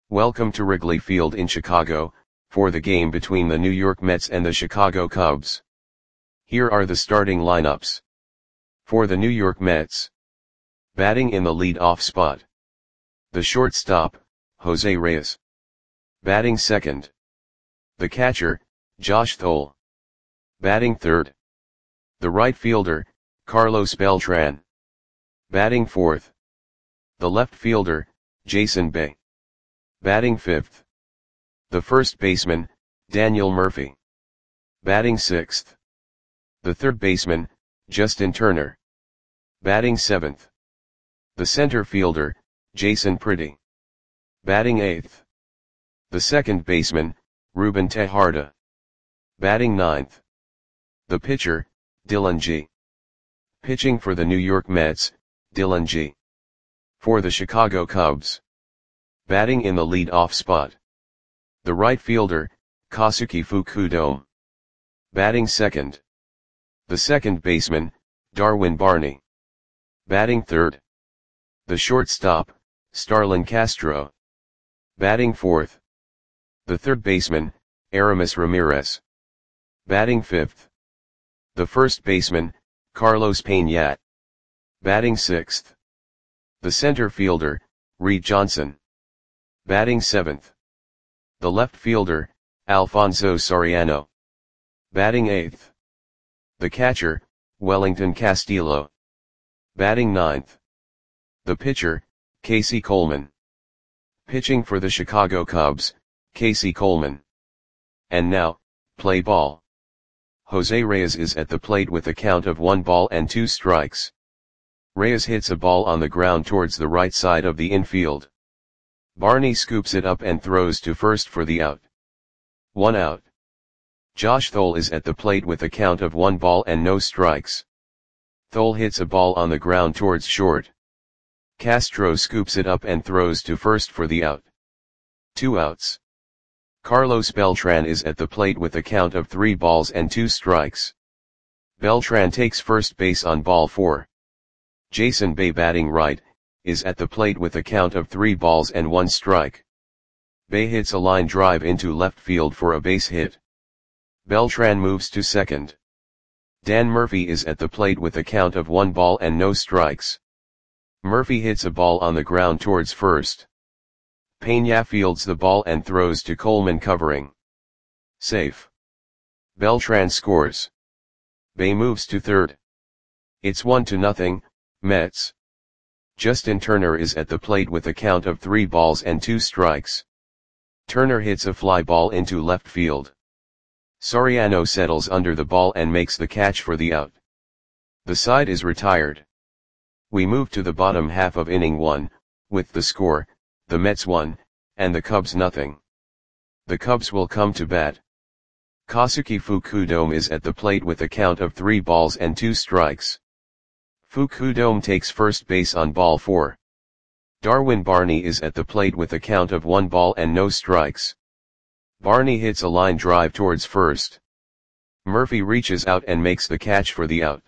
Welcome to Wrigley Field in Chicago, for the game between the New York Mets and the Chicago Cubs. Here are the starting lineups. For the New York Mets. Batting in the lead-off spot. The shortstop, Jose Reyes. Batting second. The catcher, Josh Thole. Batting third. The right fielder, Carlos Beltran. Batting fourth. The left fielder, Jason Bay. Batting fifth. The first baseman, Daniel Murphy. Batting sixth. The third baseman, Justin Turner. Batting seventh. The center fielder, Jason Pretty. Batting eighth. The second baseman, Ruben Tejada. Batting ninth. The pitcher, Dylan G. Pitching for the New York Mets, Dylan G. For the Chicago Cubs. Batting in the lead-off spot. The right fielder, Kosuke Fukudome. Batting second. The second baseman, Darwin Barney. Batting third. The shortstop, Starlin Castro. Batting fourth. The third baseman, Aramis Ramirez. Batting fifth. The first baseman, Carlos Pena. Batting sixth. The center fielder, Reed Johnson. Batting seventh. The left fielder, Alfonso Soriano. Batting eighth. The catcher, Wellington Castillo. Batting ninth. The pitcher, Casey Coleman. Pitching for the Chicago Cubs, Casey Coleman. And now, play ball. Jose Reyes is at the plate with a count of 1-2 strikes. Reyes hits a ball on the ground towards the right side of the infield. Barney scoops it up and throws to first for the out. 1 out. Josh Thole is at the plate with a count of 1-0 strikes. Thole hits a ball on the ground towards short. Castro scoops it up and throws to first for the out. 2 outs. Carlos Beltran is at the plate with a count of 3-2 strikes. Beltran takes first base on ball 4. Jason Bay, batting right, is at the plate with a count of 3-1 strike. Bay hits a line drive into left field for a base hit. Beltran moves to second. Dan Murphy is at the plate with a count of 1-0 strikes. Murphy hits a ball on the ground towards first. Pena fields the ball and throws to Coleman, covering. Safe. Beltran scores. Bay moves to third. It's 1-0, Mets. Justin Turner is at the plate with a count of 3-2 strikes. Turner hits a fly ball into left field. Soriano settles under the ball and makes the catch for the out. The side is retired. We move to the bottom half of inning 1, with the score, the Mets 1, and the Cubs 0. The Cubs will come to bat. Kosuke Fukudome is at the plate with a count of 3-2 strikes. Fukudome takes first base on ball 4. Darwin Barney is at the plate with a count of 1-0 strikes. Barney hits a line drive towards first. Murphy reaches out and makes the catch for the out.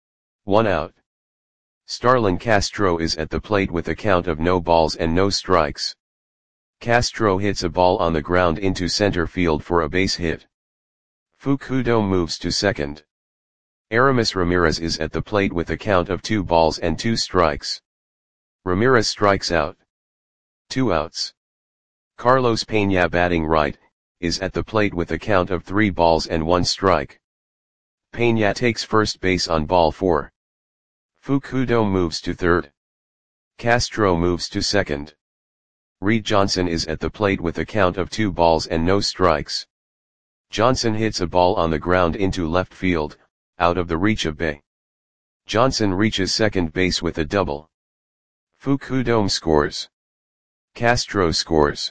1 out. Starlin Castro is at the plate with a count of 0 strikes. Castro hits a ball on the ground into center field for a base hit. Fukudome moves to second. Aramis Ramirez is at the plate with a count of 2-2 strikes. Ramirez strikes out. 2 outs. Carlos Pena, batting right, is at the plate with a count of 3-1 strike. Pena takes first base on ball 4. Fukudome moves to third. Castro moves to second. Reed Johnson is at the plate with a count of 2 strikes. Johnson hits a ball on the ground into left field, out of the reach of Bay. Johnson reaches second base with a double. Fukudome scores. Castro scores.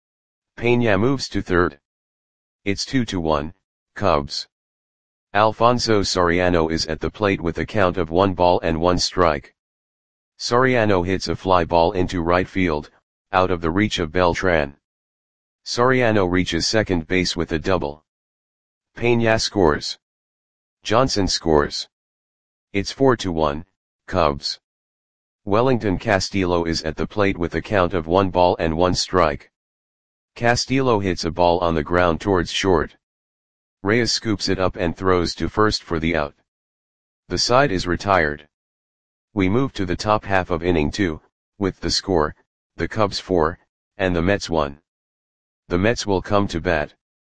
Pena moves to third. It's 2-1, Cubs. Alfonso Soriano is at the plate with a count of 1-1 strike. Soriano hits a fly ball into right field, out of the reach of Beltran. Soriano reaches second base with a double. Pena scores. Johnson scores. It's 4-1, Cubs. Wellington Castillo is at the plate with a count of 1-1 strike. Castillo hits a ball on the ground towards short. Reyes scoops it up and throws to first for the out. The side is retired. We move to the top half of inning 2, with the score, the Cubs 4, and the Mets 1. The Mets will come to bat.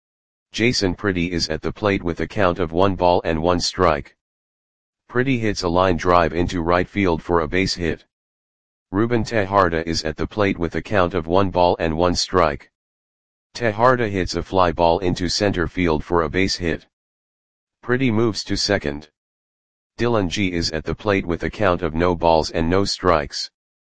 Jason Pretty is at the plate with a count of 1 ball and 1 strike. Pretty hits a line drive into right field for a base hit. Ruben Tejada is at the plate with a count of 1 ball and 1 strike. Tejada hits a fly ball into center field for a base hit. Pretty moves to second. Dylan G is at the plate with a count of no balls and no strikes.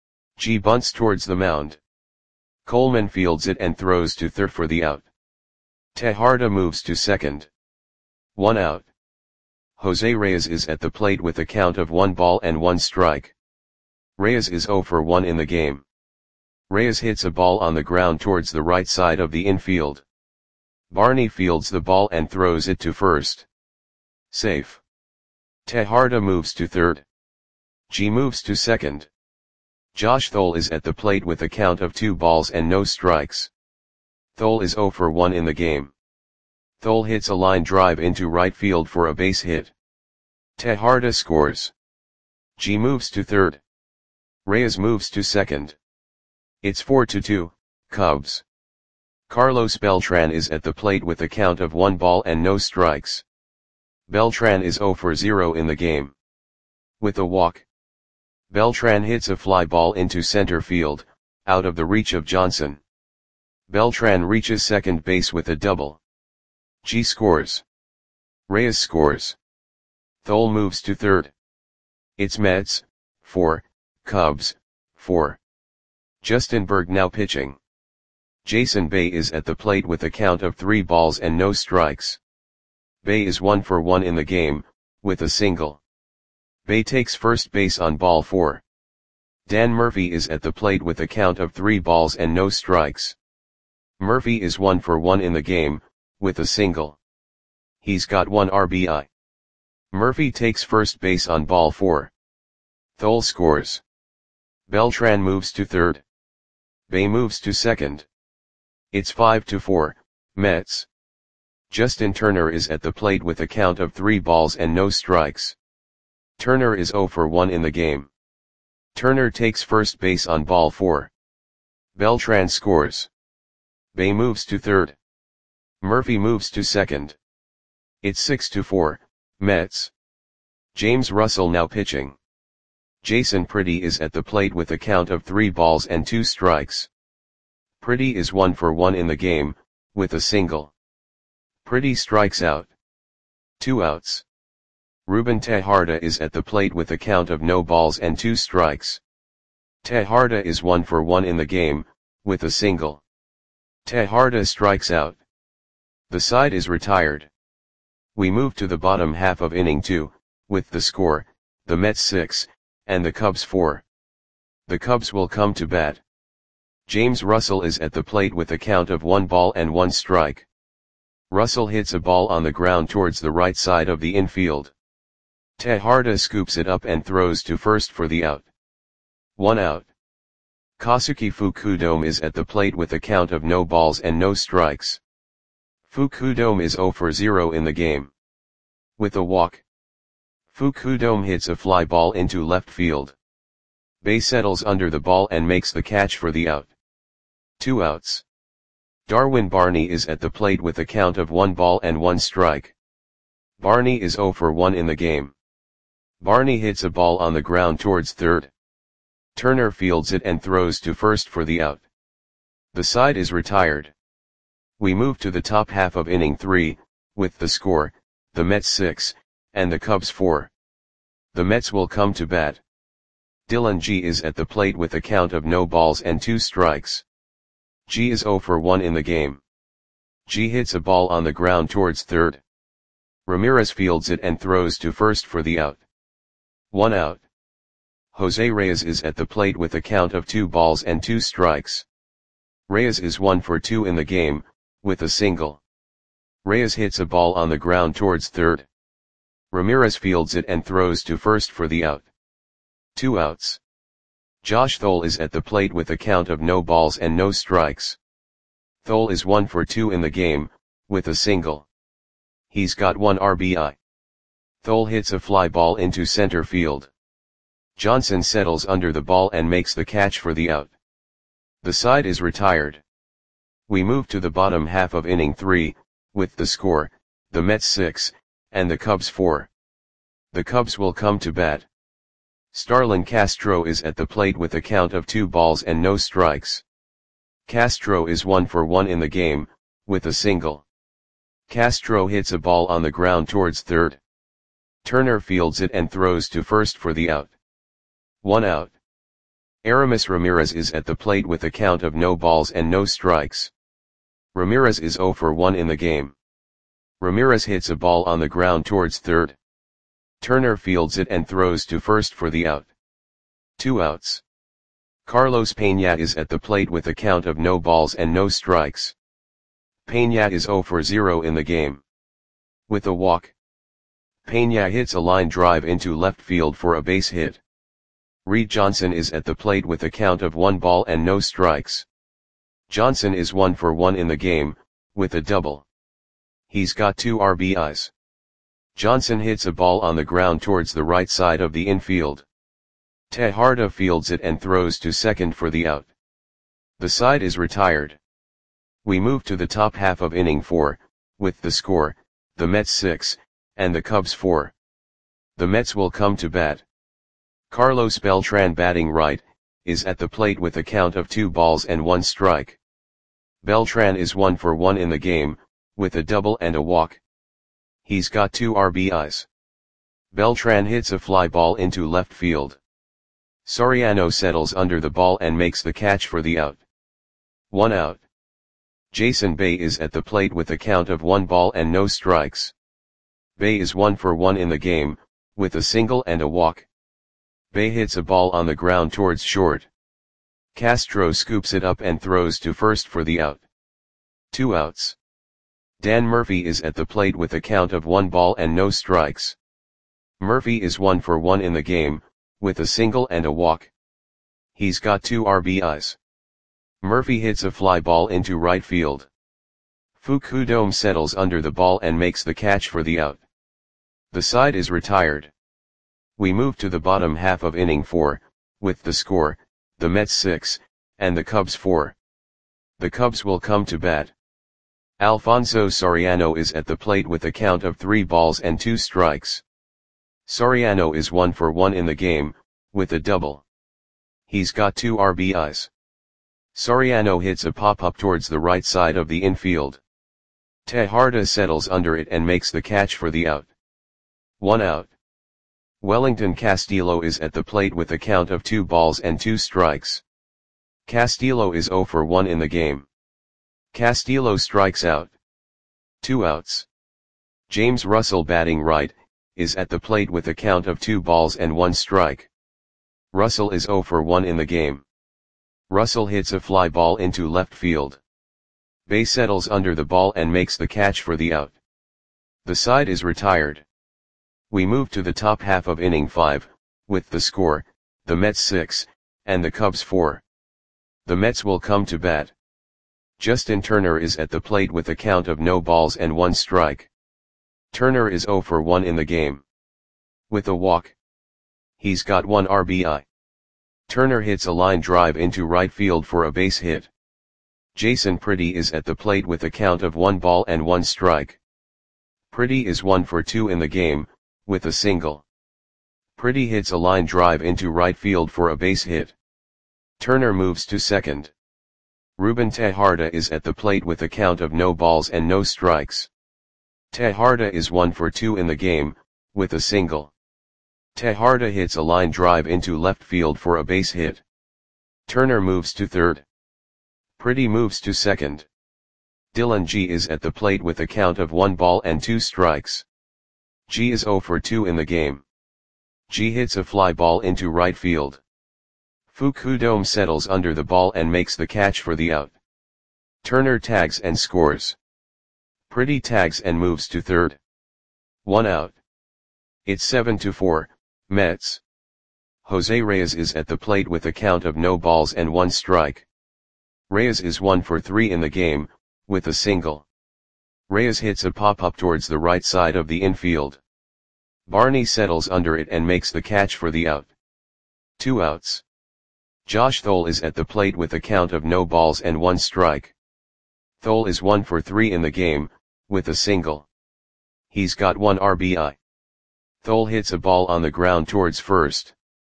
G bunts towards the mound. Coleman fields it and throws to third for the out. Tejada moves to second. 1 out. Jose Reyes is at the plate with a count of 1 ball and 1 strike. Reyes is 0 for 1 in the game. Reyes hits a ball on the ground towards the right side of the infield. Barney fields the ball and throws it to first. Safe. Tejada moves to third. G moves to second. Josh Thole is at the plate with a count of 2 balls and no strikes. Thole is 0 for 1 in the game. Thole hits a line drive into right field for a base hit. Tejada scores. G moves to third. Reyes moves to second. It's 4-2, Cubs. Carlos Beltran is at the plate with a count of 1 ball and no strikes. Beltran is 0 for 0 in the game. With a walk, Beltran hits a fly ball into center field, out of the reach of Johnson. Beltran reaches second base with a double. G scores. Reyes scores. Thole moves to third. It's Mets, 4, Cubs, 4. Justin Berg now pitching. Jason Bay is at the plate with a count of 3 balls and no strikes. Bay is 1 for 1 in the game, with a single. Bay takes first base on ball 4. Dan Murphy is at the plate with a count of 3 balls and no strikes. Murphy is 1 for 1 in the game, with a single. He's got 1 RBI. Murphy takes first base on ball 4. Thole scores. Beltran moves to third. Bay moves to second. It's 5-4, Mets. Justin Turner is at the plate with a count of 3 balls and no strikes. Turner is 0 for 1 in the game. Turner takes first base on ball 4. Beltran scores. Bay moves to third. Murphy moves to second. It's 6-4, Mets. James Russell now pitching. Jason Pretty is at the plate with a count of 3 balls and 2 strikes. Pretty is 1 for 1 in the game, with a single. Pretty strikes out. 2 outs. Ruben Tejada is at the plate with a count of no balls and 2 strikes. Tejada is 1 for 1 in the game, with a single. Tejada strikes out. The side is retired. We move to the bottom half of inning 2, with the score, the Mets 6, and the Cubs 4. The Cubs will come to bat. James Russell is at the plate with a count of 1 ball and 1 strike. Russell hits a ball on the ground towards the right side of the infield. Tejada scoops it up and throws to first for the out. 1 out. Kosuke Fukudome is at the plate with a count of no balls and no strikes. Fukudome is 0 for 0 in the game. With a walk, Fukudome hits a fly ball into left field. Bay settles under the ball and makes the catch for the out. 2 outs. Darwin Barney is at the plate with a count of 1 ball and 1 strike. Barney is 0 for 1 in the game. Barney hits a ball on the ground towards third. Turner fields it and throws to first for the out. The side is retired. We move to the top half of inning 3, with the score, the Mets 6, and the Cubs 4. The Mets will come to bat. Dylan G is at the plate with a count of no balls and 2 strikes. G is 0 for 1 in the game. G hits a ball on the ground towards third. Ramirez fields it and throws to first for the out. 1 out. Jose Reyes is at the plate with a count of 2 balls and 2 strikes. Reyes is 1 for 2 in the game, with a single. Reyes hits a ball on the ground towards third. Ramirez fields it and throws to first for the out. 2 outs. Josh Thole is at the plate with a count of no balls and no strikes. Thole is 1 for 2 in the game, with a single. He's got 1 RBI. Thole hits a fly ball into center field. Johnson settles under the ball and makes the catch for the out. The side is retired. We move to the bottom half of inning 3, with the score, the Mets 6, and the Cubs 4. The Cubs will come to bat. Starlin Castro is at the plate with a count of 2 balls and no strikes. Castro is 1 for 1 in the game, with a single. Castro hits a ball on the ground towards third. Turner fields it and throws to first for the out. 1 out. Aramis Ramirez is at the plate with a count of no balls and no strikes. Ramirez is 0 for 1 in the game. Ramirez hits a ball on the ground towards third. Turner fields it and throws to first for the out. 2 outs. Carlos Peña is at the plate with a count of no balls and no strikes. Peña is 0 for 0 in the game. With a walk. Peña hits a line drive into left field for a base hit. Reed Johnson is at the plate with a count of 1 ball and no strikes. Johnson is 1 for 1 in the game, with a double. He's got 2 RBIs. Johnson hits a ball on the ground towards the right side of the infield. Tejada fields it and throws to second for the out. The side is retired. We move to the top half of inning 4, with the score, the Mets 6, and the Cubs 4. The Mets will come to bat. Carlos Beltran, batting right, is at the plate with a count of 2 balls and 1 strike. Beltran is 1 for 1 in the game, with a double and a walk. He's got 2 RBIs. Beltran hits a fly ball into left field. Soriano settles under the ball and makes the catch for the out. 1 out. Jason Bay is at the plate with a count of 1 ball and no strikes. Bay is 1 for 1 in the game, with a single and a walk. Bay hits a ball on the ground towards short. Castro scoops it up and throws to first for the out. 2 outs. Dan Murphy is at the plate with a count of 1 ball and no strikes. Murphy is 1 for 1 in the game, with a single and a walk. He's got 2 RBIs. Murphy hits a fly ball into right field. Fukudome settles under the ball and makes the catch for the out. The side is retired. We move to the bottom half of inning 4, with the score, the Mets 6, and the Cubs 4. The Cubs will come to bat. Alfonso Soriano is at the plate with a count of 3 balls and 2 strikes. Soriano is 1 for 1 in the game, with a double. He's got 2 RBIs. Soriano hits a pop-up towards the right side of the infield. Tejada settles under it and makes the catch for the out. 1 out. Wellington Castillo is at the plate with a count of 2 balls and 2 strikes. Castillo is 0 for 1 in the game. Castillo strikes out. 2 outs. James Russell, batting right, is at the plate with a count of 2 balls and 1 strike. Russell is 0 for 1 in the game. Russell hits a fly ball into left field. Bay settles under the ball and makes the catch for the out. The side is retired. We move to the top half of inning 5, with the score, the Mets 6, and the Cubs 4. The Mets will come to bat. Justin Turner is at the plate with a count of no balls and 1 strike. Turner is 0 for 1 in the game. With a walk. He's got 1 RBI. Turner hits a line drive into right field for a base hit. Jason Pretty is at the plate with a count of 1 ball and 1 strike. Pretty is 1 for 2 in the game, with a single. Pretty hits a line drive into right field for a base hit. Turner moves to second. Ruben Tejada is at the plate with a count of no balls and no strikes. Tejada is 1 for 2 in the game, with a single. Tejada hits a line drive into left field for a base hit. Turner moves to third. Pretty moves to second. Dylan G is at the plate with a count of 1 ball and 2 strikes. G is 0 for 2 in the game. G hits a fly ball into right field. Fukudome settles under the ball and makes the catch for the out. Turner tags and scores. Pretty tags and moves to third. 1 out. It's 7-4, Mets. Jose Reyes is at the plate with a count of no balls and 1 strike. Reyes is 1 for 3 in the game, with a single. Reyes hits a pop-up towards the right side of the infield. Barney settles under it and makes the catch for the out. 2 outs. Josh Thole is at the plate with a count of no balls and 1 strike. Thole is 1 for 3 in the game, with a single. He's got 1 RBI. Thole hits a ball on the ground towards first.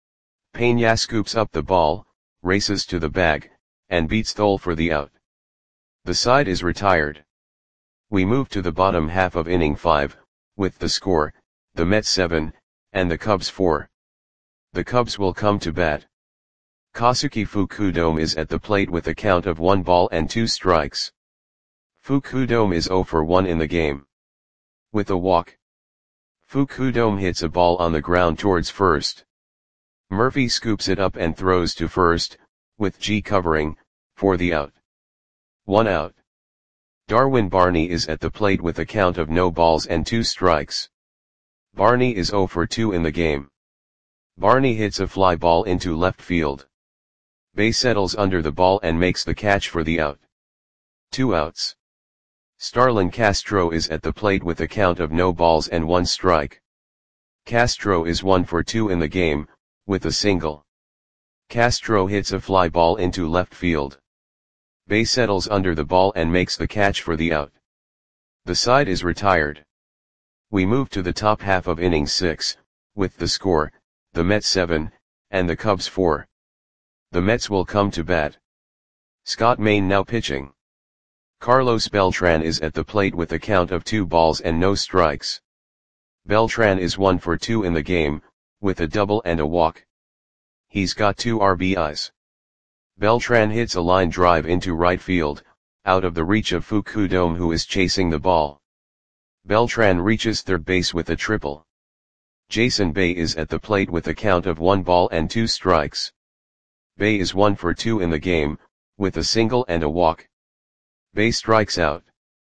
Peña scoops up the ball, races to the bag, and beats Thole for the out. The side is retired. We move to the bottom half of inning 5, with the score, the Mets 7, and the Cubs 4. The Cubs will come to bat. Kosuke Fukudome is at the plate with a count of 1 ball and 2 strikes. Fukudome is 0 for 1 in the game. With a walk. Fukudome hits a ball on the ground towards first. Murphy scoops it up and throws to first, with G covering, for the out. 1 out. Darwin Barney is at the plate with a count of no balls and 2 strikes. Barney is 0 for 2 in the game. Barney hits a fly ball into left field. Bay settles under the ball and makes the catch for the out. 2 outs. Starlin Castro is at the plate with a count of no balls and 1 strike. Castro is 1 for 2 in the game, with a single. Castro hits a fly ball into left field. Bay settles under the ball and makes the catch for the out. The side is retired. We move to the top half of inning 6, with the score, the Mets 7, and the Cubs 4. The Mets will come to bat. Scott Main now pitching. Carlos Beltran is at the plate with a count of 2 balls and no strikes. Beltran is 1 for 2 in the game, with a double and a walk. He's got 2 RBIs. Beltran hits a line drive into right field, out of the reach of Fukudome, who is chasing the ball. Beltran reaches third base with a triple. Jason Bay is at the plate with a count of 1 ball and 2 strikes. Bay is 1 for 2 in the game, with a single and a walk. Bay strikes out.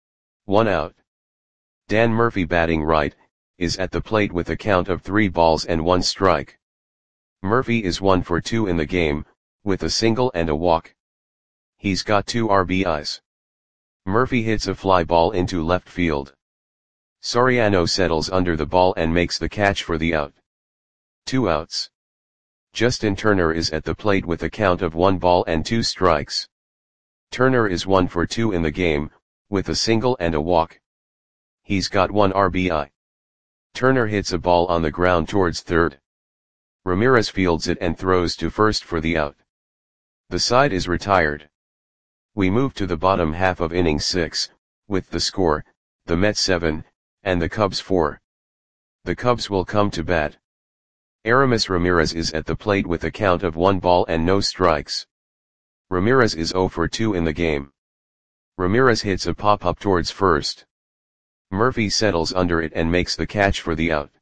1 out. Dan Murphy, batting right, is at the plate with a count of 3 balls and 1 strike. Murphy is 1 for 2 in the game, with a single and a walk. He's got 2 RBIs. Murphy hits a fly ball into left field. Soriano settles under the ball and makes the catch for the out. 2 outs. Justin Turner is at the plate with a count of 1 ball and 2 strikes. Turner is 1 for 2 in the game, with a single and a walk. He's got 1 RBI. Turner hits a ball on the ground towards third. Ramirez fields it and throws to first for the out. The side is retired. We move to the bottom half of inning 6, with the score, the Mets 7, and the Cubs 4. The Cubs will come to bat. Aramis Ramirez is at the plate with a count of 1 ball and no strikes. Ramirez is 0 for 2 in the game. Ramirez hits a pop-up towards first. Murphy settles under it and makes the catch for the out.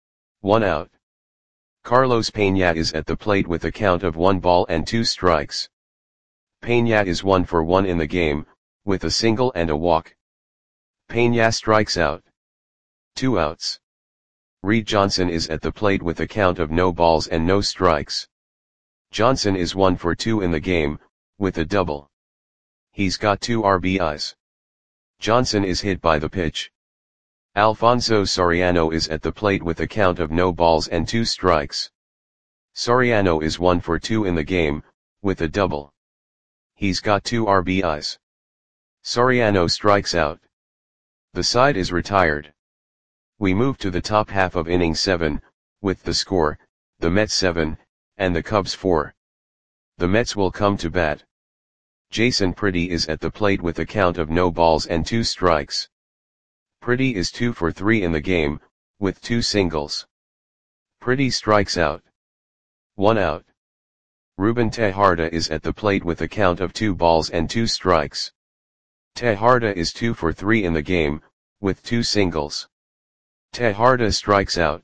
1 out. Carlos Peña is at the plate with a count of 1 ball and 2 strikes. Peña is 1 for 1 in the game, with a single and a walk. Peña strikes out. 2 outs. Reed Johnson is at the plate with a count of no balls and no strikes. Johnson is 1 for 2 in the game, with a double. He's got 2 RBIs. Johnson is hit by the pitch. Alfonso Soriano is at the plate with a count of no balls and 2 strikes. Soriano is 1 for 2 in the game, with a double. He's got 2 RBIs. Soriano strikes out. The side is retired. We move to the top half of inning 7, with the score, the Mets 7, and the Cubs 4. The Mets will come to bat. Jason Pretty is at the plate with a count of no balls and 2 strikes. Pretty is 2 for 3 in the game, with 2 singles. Pretty strikes out. 1 out. Ruben Tejada is at the plate with a count of 2 balls and 2 strikes. Tejada is 2 for 3 in the game, with 2 singles. Tejada strikes out.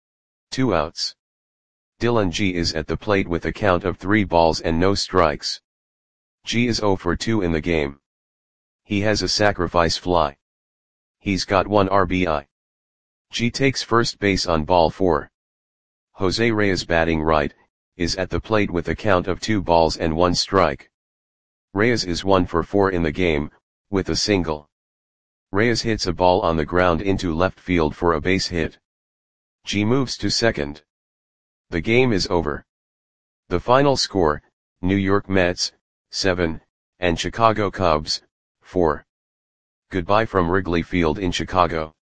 2 outs. Dylan G is at the plate with a count of 3 balls and no strikes. G is 0 for 2 in the game. He has a sacrifice fly. He's got 1 RBI. G takes first base on ball 4. Jose Reyes, batting right, is at the plate with a count of 2 balls and 1 strike. Reyes is 1 for 4 in the game, with a single. Reyes hits a ball on the ground into left field for a base hit. G moves to second. The game is over. The final score, New York Mets, 7, and Chicago Cubs, 4. Goodbye from Wrigley Field in Chicago.